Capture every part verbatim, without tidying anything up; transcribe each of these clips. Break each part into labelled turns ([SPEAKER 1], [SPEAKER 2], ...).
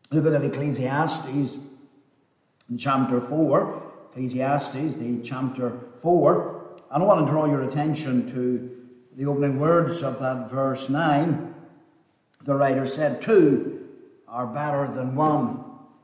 [SPEAKER 1] The book of Ecclesiastes, in chapter four, Ecclesiastes, the chapter four, and I want to draw your attention to the opening words of that verse nine. The writer said, two are better than one.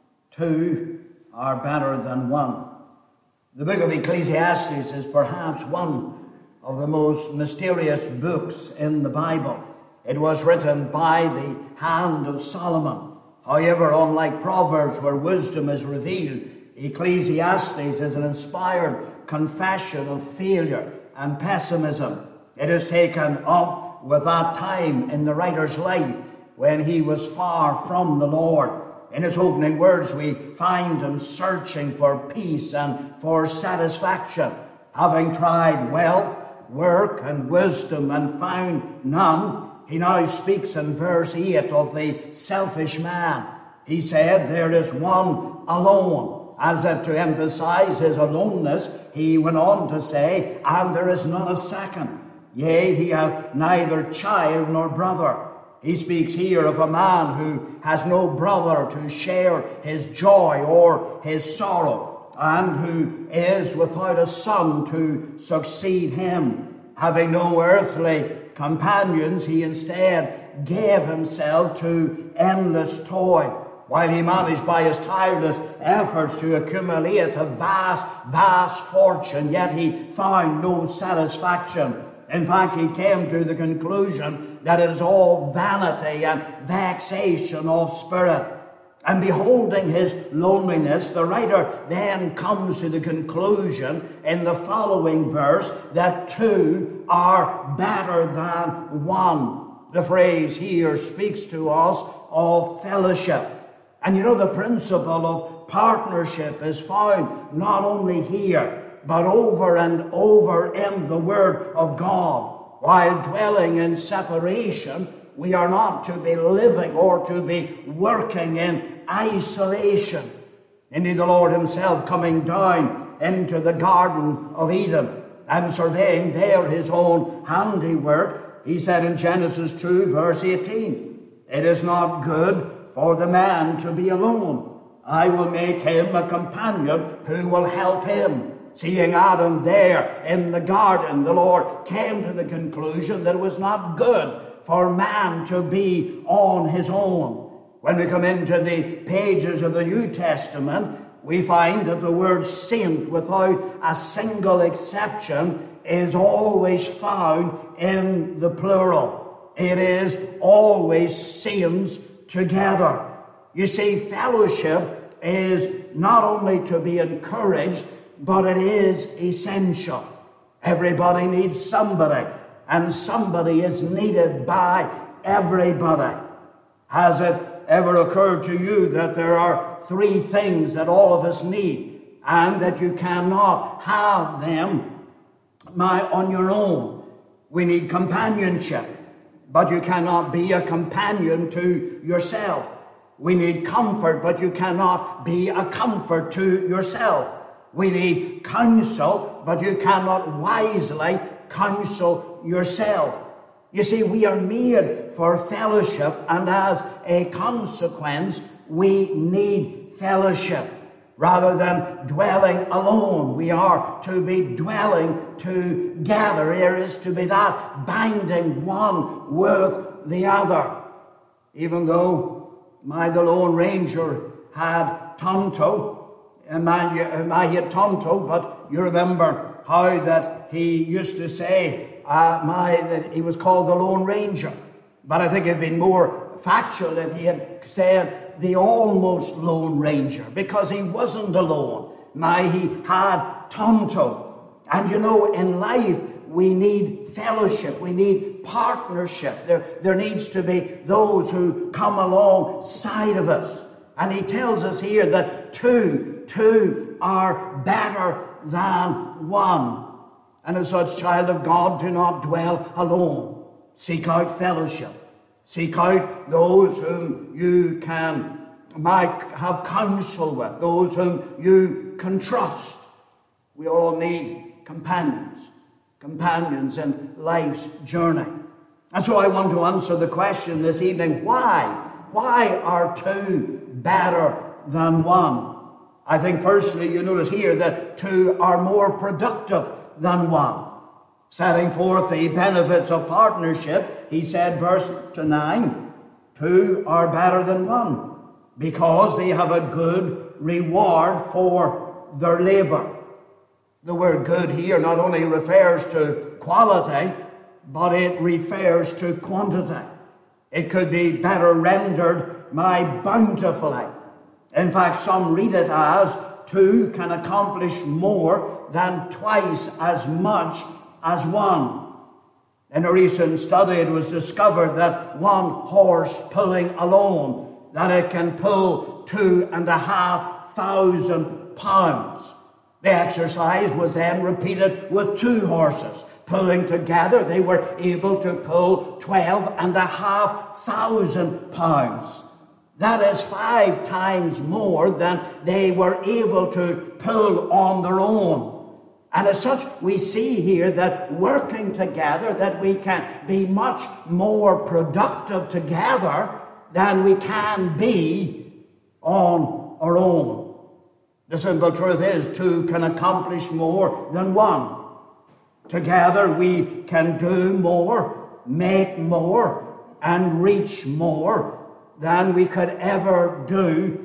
[SPEAKER 1] Two are better than one. The book of Ecclesiastes is perhaps one of the most mysterious books in the Bible. It was written by the hand of Solomon. However, unlike Proverbs, where wisdom is revealed, Ecclesiastes is an inspired confession of failure and pessimism. It is taken up with that time in the writer's life when he was far from the Lord. In his opening words, we find him searching for peace and for satisfaction. Having tried wealth, work, and wisdom and found none, he now speaks in verse eight of the selfish man. He said, there is one alone. As if to emphasize his aloneness, he went on to say, and there is not a second. Yea, he hath neither child nor brother. He speaks here of a man who has no brother to share his joy or his sorrow, and who is without a son to succeed him. Having no earthly companions, he instead gave himself to endless toil, while he managed by his tireless efforts to accumulate a vast, vast fortune, yet he found no satisfaction. In fact, he came to the conclusion that it is all vanity and vexation of spirit. And beholding his loneliness, the writer then comes to the conclusion in the following verse that two are better than one. The phrase here speaks to us of fellowship. And you know, the principle of partnership is found not only here, but over and over in the Word of God. While dwelling in separation, we are not to be living or to be working in isolation. Indeed, the Lord himself coming down into the Garden of Eden and surveying there his own handiwork, he said in Genesis two, verse eighteen, it is not good for the man to be alone. I will make him a companion who will help him. Seeing Adam there in the garden, the Lord came to the conclusion that it was not good for man to be on his own. When we come into the pages of the New Testament, we find that the word saint, without a single exception, is always found in the plural. It is always saints together. You see, fellowship is not only to be encouraged, but it is essential. Everybody needs somebody, and somebody is needed by everybody. Has it ever occurred to you that there are three things that all of us need, and that you cannot have them on your own? We need companionship, but you cannot be a companion to yourself. We need comfort, but you cannot be a comfort to yourself. We need counsel, but you cannot wisely counsel yourself. You see, we are made for fellowship, and as a consequence, we need fellowship. Rather than dwelling alone, we are to be dwelling together. There is to be that binding one with the other. Even though my the Lone Ranger had Tonto, and my, my he had Tonto, but you remember how that he used to say uh, my that he was called the Lone Ranger. But I think it'd been more factual if he had said the almost Lone Ranger, because he wasn't alone. My he had Tonto. And you know, in life we need fellowship, we need partnership. There, there needs to be those who come alongside of us. And he tells us here that two, two are better than one. And as such, child of God, do not dwell alone. Seek out fellowship. Seek out those whom you can might have counsel with, those whom you can trust. We all need companions, companions in life's journey. And so I want to answer the question this evening, why Why are two better than one? I think firstly you notice here that two are more productive than one. Setting forth the benefits of partnership, he said, verse nine, two are better than one, because they have a good reward for their labor. The word good here not only refers to quality, but it refers to quantity. It could be better rendered my bountifully. In fact, some read it as two can accomplish more than twice as much as one. In a recent study, it was discovered that one horse pulling alone, that it can pull two and a half thousand pounds. The exercise was then repeated with two horses. Pulling together, they were able to pull twelve and a half thousand pounds. That is five times more than they were able to pull on their own. And as such, we see here that working together, that we can be much more productive together than we can be on our own. The simple truth is, two can accomplish more than one. Together we can do more, make more, and reach more than we could ever do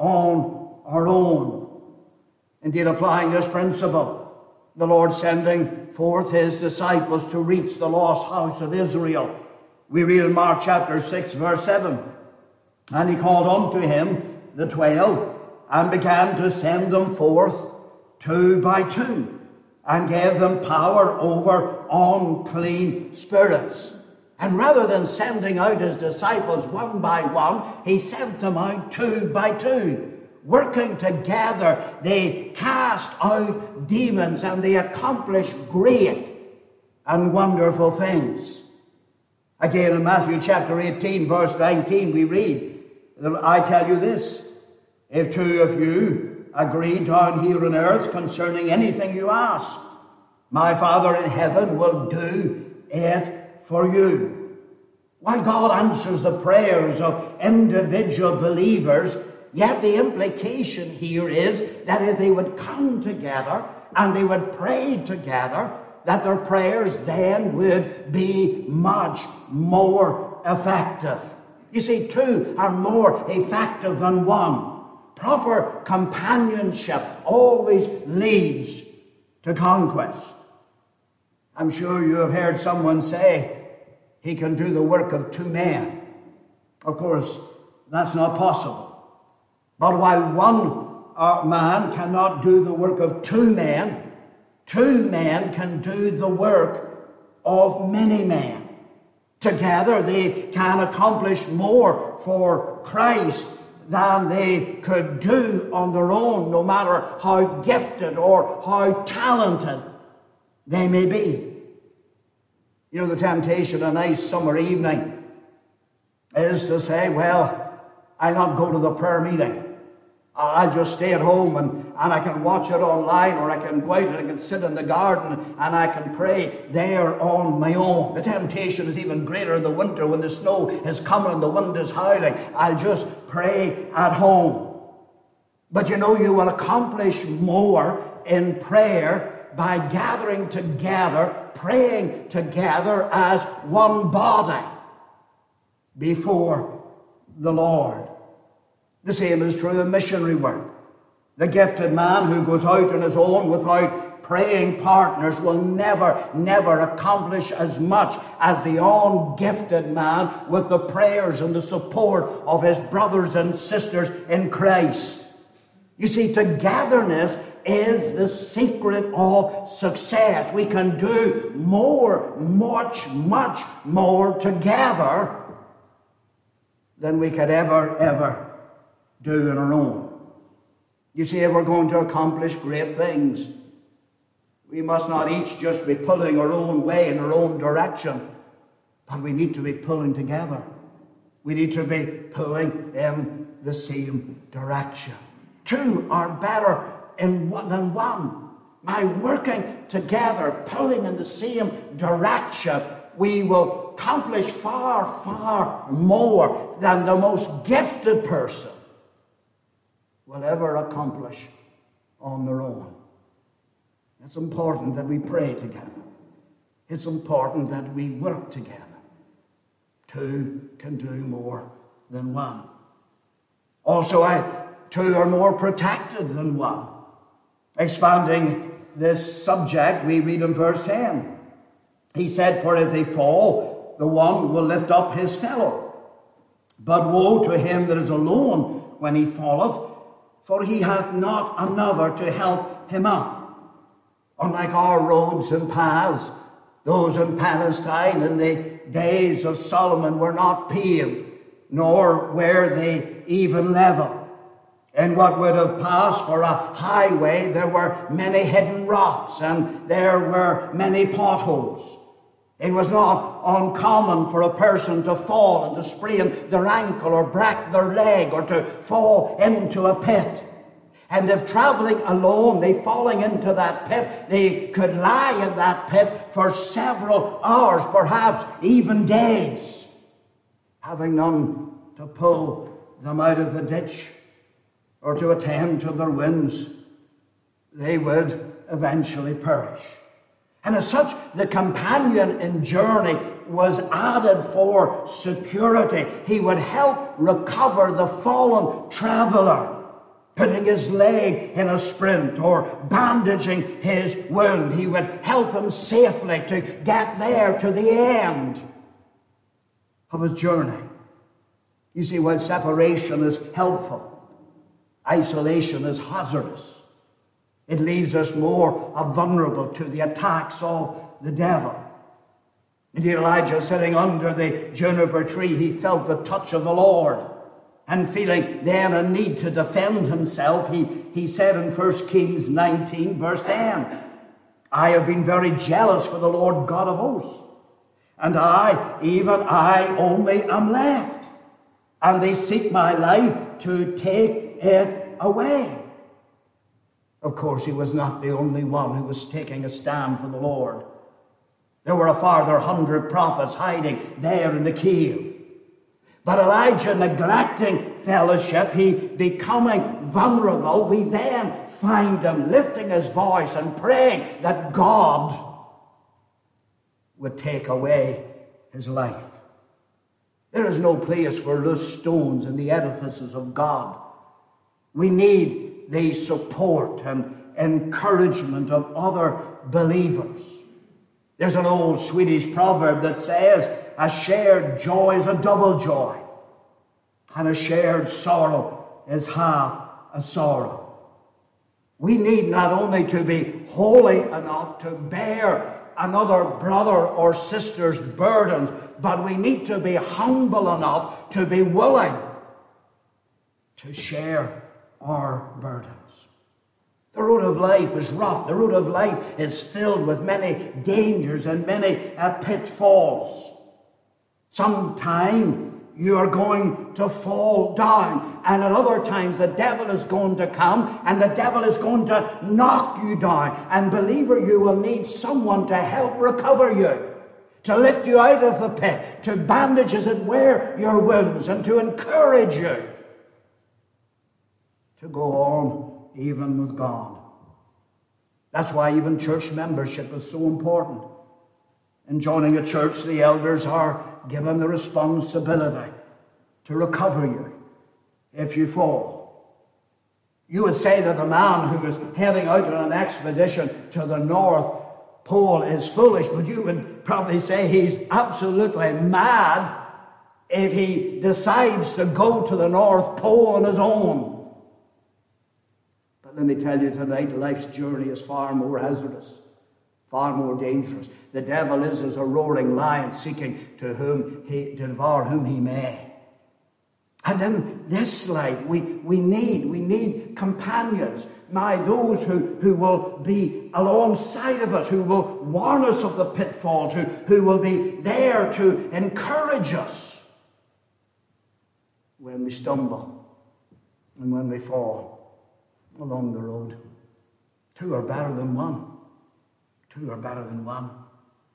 [SPEAKER 1] on our own. Indeed, applying this principle, the Lord sending forth his disciples to reach the lost house of Israel. We read in Mark chapter six, verse seven, and he called unto him the twelve, and began to send them forth two by two, and gave them power over unclean spirits. And rather than sending out his disciples one by one, he sent them out two by two. Working together, they cast out demons and they accomplished great and wonderful things. Again, in Matthew chapter eighteen, verse nineteen, we read, I tell you this, if two of you agree down here on earth concerning anything you ask, my Father in heaven will do it for you. While God answers the prayers of individual believers, yet the implication here is that if they would come together and they would pray together, that their prayers then would be much more effective. You see, two are more effective than one. Proper companionship always leads to conquest. I'm sure you have heard someone say, he can do the work of two men. Of course, that's not possible. But while one uh, man cannot do the work of two men, two men can do the work of many men. Together they can accomplish more for Christ than they could do on their own, no matter how gifted or how talented they may be. You know, the temptation a nice summer evening is to say, well, I'll not go to the prayer meeting. I'll just stay at home and, and I can watch it online, or I can go out and I can sit in the garden and I can pray there on my own. The temptation is even greater in the winter when the snow is coming and the wind is howling. I'll just pray at home. But you know, you will accomplish more in prayer by gathering together, praying together as one body before the Lord. The same is true in missionary work. The gifted man who goes out on his own without praying partners will never, never accomplish as much as the ungifted man with the prayers and the support of his brothers and sisters in Christ. You see, togetherness is the secret of success. We can do more, much, much more together than we could ever, ever do on our own. You see, if we're going to accomplish great things, we must not each just be pulling our own way in our own direction, but we need to be pulling together. We need to be pulling in the same direction. Two are better in one than one. By working together, pulling in the same direction, we will accomplish far, far more than the most gifted person will ever accomplish on their own. It's important that we pray together. It's important that we work together. Two can do more than one. Also, I, two are more protected than one. Expanding this subject, we read in verse ten. He said, "For if they fall, the one will lift up his fellow. But woe to him that is alone when he falleth, for he hath not another to help him up." Unlike our roads and paths, those in Palestine in the days of Solomon were not paved, nor were they even level. In what would have passed for a highway, there were many hidden rocks and there were many potholes. It was not uncommon for a person to fall and to sprain their ankle or break their leg or to fall into a pit. And if traveling alone, they falling into that pit, they could lie in that pit for several hours, perhaps even days, having none to pull them out of the ditch or to attend to their wounds. They would eventually perish. And as such, the companion in journey was added for security. He would help recover the fallen traveler, putting his leg in a sprint or bandaging his wound. He would help him safely to get there to the end of his journey. You see, while separation is helpful, isolation is hazardous. It leaves us more vulnerable to the attacks of the devil. Indeed, Elijah, sitting under the juniper tree, he felt the touch of the Lord. And feeling then a need to defend himself, he, he said in First Kings nineteen, verse ten, "I have been very jealous for the Lord God of hosts, and I, even I only am left, and they seek my life to take it away." Of course, he was not the only one who was taking a stand for the Lord. There were a farther hundred prophets hiding there in the cave. But Elijah, neglecting fellowship, he becoming vulnerable, we then find him lifting his voice and praying that God would take away his life. There is no place for loose stones in the edifices of God. We need the support and encouragement of other believers. There's an old Swedish proverb that says, "A shared joy is a double joy, and a shared sorrow is half a sorrow." We need not only to be holy enough to bear another brother or sister's burdens, but we need to be humble enough to be willing to share our burdens. The road of life is rough. The road of life is filled with many dangers and many uh, pitfalls. Sometime you are going to fall down, and at other times the devil is going to come and the devil is going to knock you down. And believer, you will need someone to help recover you, to lift you out of the pit, to bandage as it were your wounds, and to encourage you to go on even with God. That's why even church membership is so important. In joining a church, the elders are given the responsibility to recover you if you fall. You would say that the man who is heading out on an expedition to the North Pole is foolish, but you would probably say he's absolutely mad if he decides to go to the North Pole on his own. Let me tell you tonight, life's journey is far more hazardous, far more dangerous. The devil is as a roaring lion seeking to whom he to devour whom he may. And in this life, we, we need we need companions. My, those who, who will be alongside of us, who will warn us of the pitfalls, who, who will be there to encourage us when we stumble and when we fall along the road. Two are better than one. Two are better than one.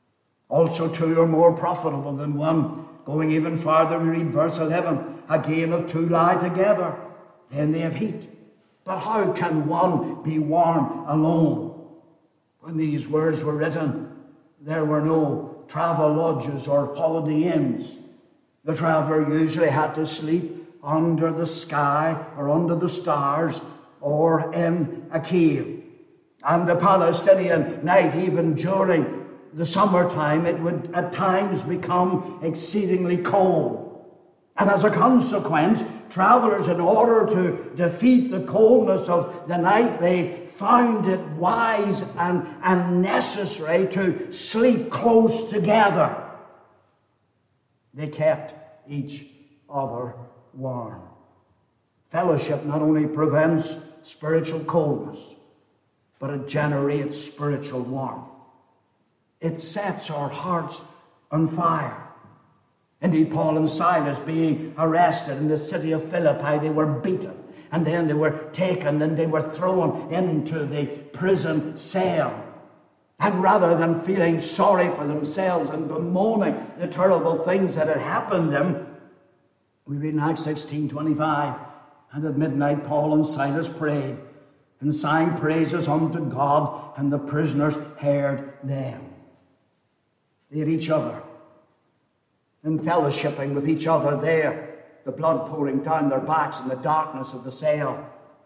[SPEAKER 1] Also two are more profitable than one. Going even farther, we read verse eleven. Again, if two lie together, then they have heat. But how can one be warm alone? When these words were written, there were no travel lodges or holiday inns. The traveller usually had to sleep under the sky or under the stars or in a cave. And the Palestinian night, even during the summertime, it would at times become exceedingly cold. And as a consequence, travelers, in order to defeat the coldness of the night, they found it wise and, and necessary to sleep close together. They kept each other warm. Fellowship not only prevents spiritual coldness, but it generates spiritual warmth. It sets our hearts on fire. Indeed, Paul and Silas, being arrested in the city of Philippi, they were beaten, and then they were taken and they were thrown into the prison cell. And rather than feeling sorry for themselves and bemoaning the terrible things that had happened to them, we read in Acts sixteen twenty-five, and at midnight Paul and Silas prayed and sang praises unto God, and the prisoners heard them. They had each other, and fellowshipping with each other there, the blood pouring down their backs in the darkness of the cell.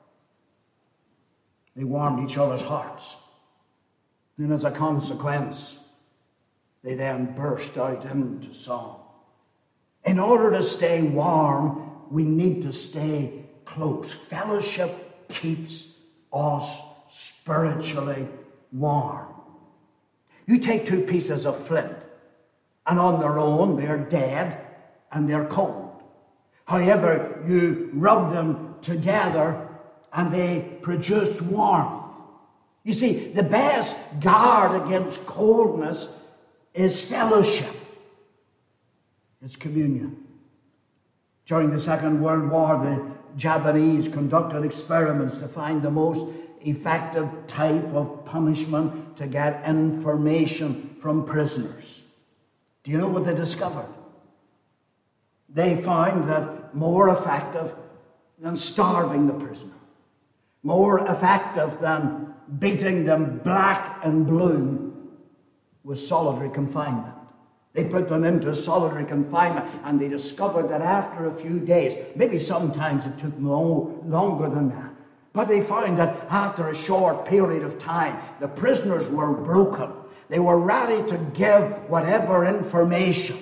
[SPEAKER 1] They warmed each other's hearts. And as a consequence, they then burst out into song. In order to stay warm, we need to stay close. Fellowship keeps us spiritually warm. You take two pieces of flint, and on their own they're dead and they're cold. However, you rub them together and they produce warmth. You see, the best guard against coldness is fellowship. It's communion. During the Second World War, the Japanese conducted experiments to find the most effective type of punishment to get information from prisoners. Do you know what they discovered? They found that more effective than starving the prisoner, more effective than beating them black and blue, was solitary confinement. They put them into solitary confinement, and they discovered that after a few days, maybe sometimes it took no longer than that, but they found that after a short period of time, the prisoners were broken. They were ready to give whatever information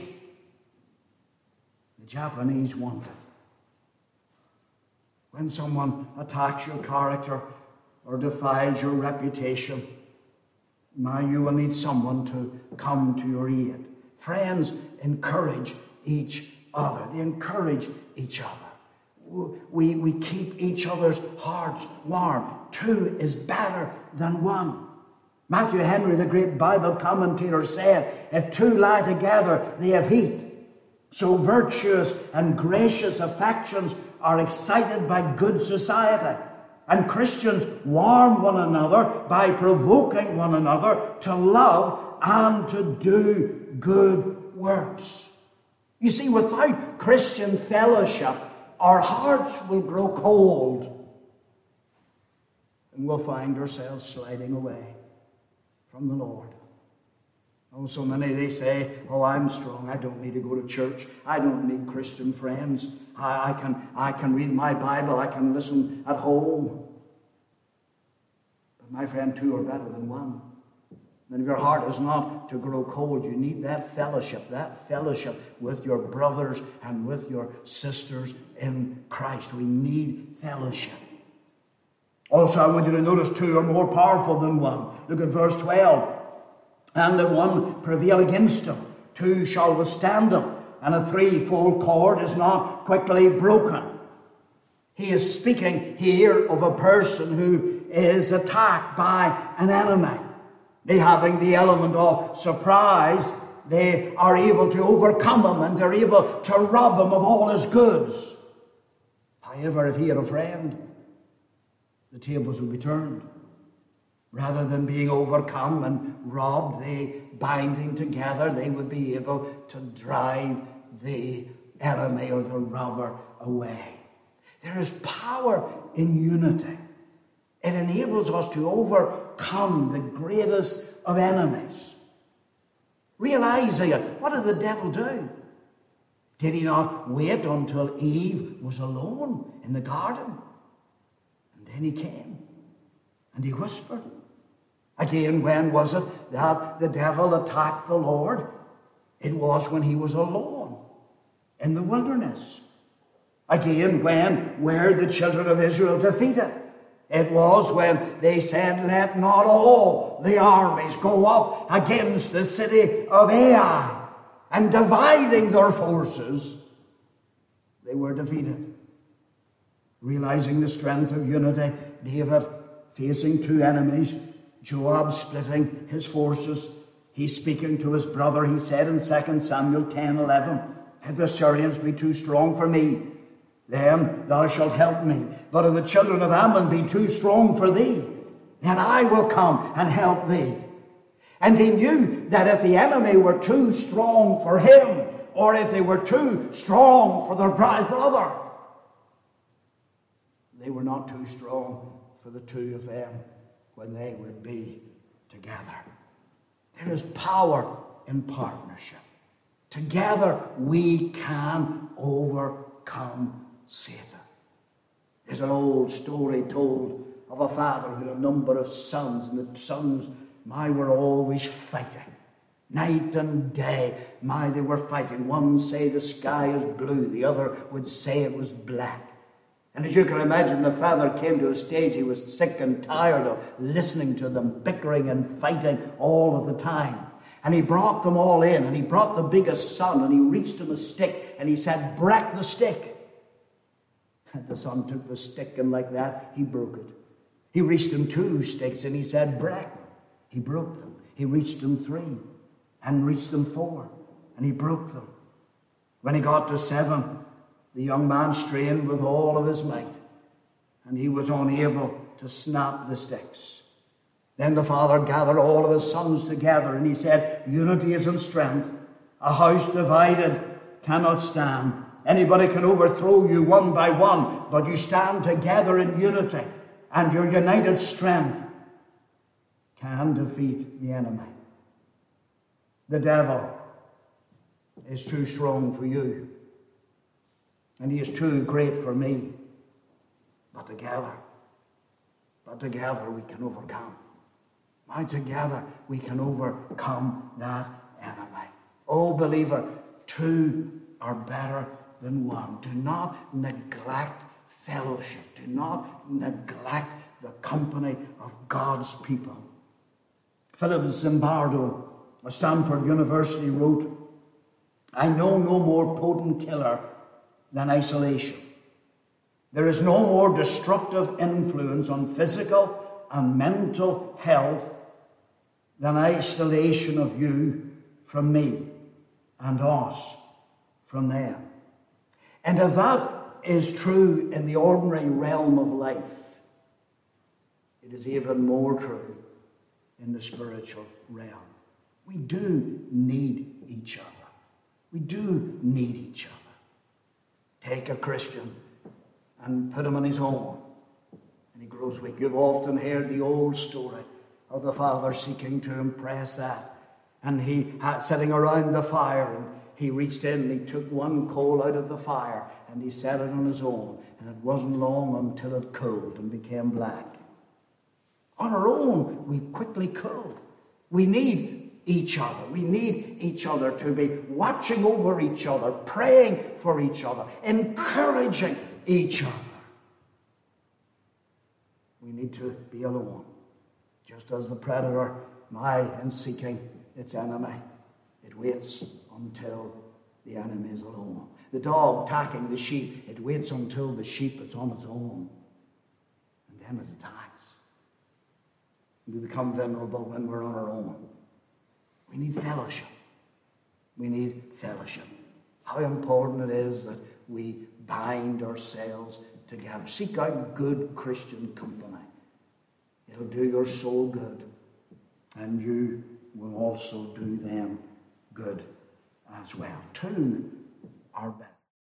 [SPEAKER 1] the Japanese wanted. When someone attacks your character or defiles your reputation, now you will need someone to come to your aid. Friends encourage each other. They encourage each other. We, we keep each other's hearts warm. Two is better than one. Matthew Henry, the great Bible commentator, said, if two lie together, they have heat. So virtuous and gracious affections are excited by good society. And Christians warm one another by provoking one another to love and to do good works. You see, without Christian fellowship, our hearts will grow cold, and we'll find ourselves sliding away from the Lord. Oh, so many, they say, oh, I'm strong. I don't need to go to church. I don't need Christian friends. I, I can, I can read my Bible. I can listen at home. But my friend, two are better than one. And if your heart is not to grow cold, you need that fellowship, that fellowship with your brothers and with your sisters in Christ. We need fellowship. Also, I want you to notice two are more powerful than one. Look at verse twelve. And if one prevail against him, two shall withstand him, and a threefold cord is not quickly broken. He is speaking here of a person who is attacked by an enemy. They, having the element of surprise, they are able to overcome him, and they're able to rob him of all his goods. However, if he had a friend, the tables would be turned. Rather than being overcome and robbed, they, binding together, they would be able to drive the enemy or the robber away. There is power in unity. It enables us to overcome the greatest of enemies. Realizing it, what did the devil do? Did he not wait until Eve was alone in the garden? And then he came and he whispered. Again, when was it that the devil attacked the Lord? It was when he was alone in the wilderness. Again, when were the children of Israel defeated? It was when they said, let not all the armies go up against the city of Ai. And dividing their forces, they were defeated. Realizing the strength of unity, David facing two enemies, Joab splitting his forces, he's speaking to his brother. He said in Second Samuel ten eleven, if the Syrians be too strong for me, then thou shalt help me. But if the children of Ammon be too strong for thee, then I will come and help thee. And he knew that if the enemy were too strong for him, or if they were too strong for their brother, they were not too strong for the two of them when they would be together. There is power in partnership. Together we can overcome Satan. There's an old story told of a father who had a number of sons, and the sons, my, were always fighting. Night and day, my, they were fighting. One say the sky is blue, the other would say it was black. And as you can imagine, the father came to a stage he was sick and tired of listening to them bickering and fighting all of the time. And he brought them all in, and he brought the biggest son, and he reached him a stick, and he said, break the stick. And the son took the stick, and like that, he broke it. He reached him two sticks, and he said, break them. He broke them. He reached him three, and reached them four, and he broke them. When he got to seven, the young man strained with all of his might, and he was unable to snap the sticks. Then the father gathered all of his sons together, and he said, unity is in strength. A house divided cannot stand. Anybody can overthrow you one by one, but you stand together in unity, and your united strength can defeat the enemy. The devil is too strong for you, and he is too great for me. But together, but together we can overcome. And together we can overcome that enemy. Oh, believer, two are better than one. Do not neglect fellowship. Do not neglect the company of God's people. Philip Zimbardo of Stanford University wrote, I know no more potent killer than isolation. There is no more destructive influence on physical and mental health than isolation of you from me and us from them. And if that is true in the ordinary realm of life, it is even more true in the spiritual realm. We do need each other. We do need each other. Take a Christian and put him in his home, and he grows weak. You've often heard the old story of the father seeking to impress that. And he had sitting around the fire, and he reached in and he took one coal out of the fire and he set it on his own. And it wasn't long until it cooled and became black. On our own, we quickly cool. We need each other. We need each other to be watching over each other, praying for each other, encouraging each other. We need to be alone. Just as the predator, my, in seeking its enemy, it waits until the enemy is alone. The dog attacking the sheep, it waits until the sheep is on its own, and then it attacks. We become vulnerable when we're on our own. We need fellowship. We need fellowship. How important it is that we bind ourselves together. Seek out good Christian company. It'll do your soul good. And you will also do them good as well. Two are better.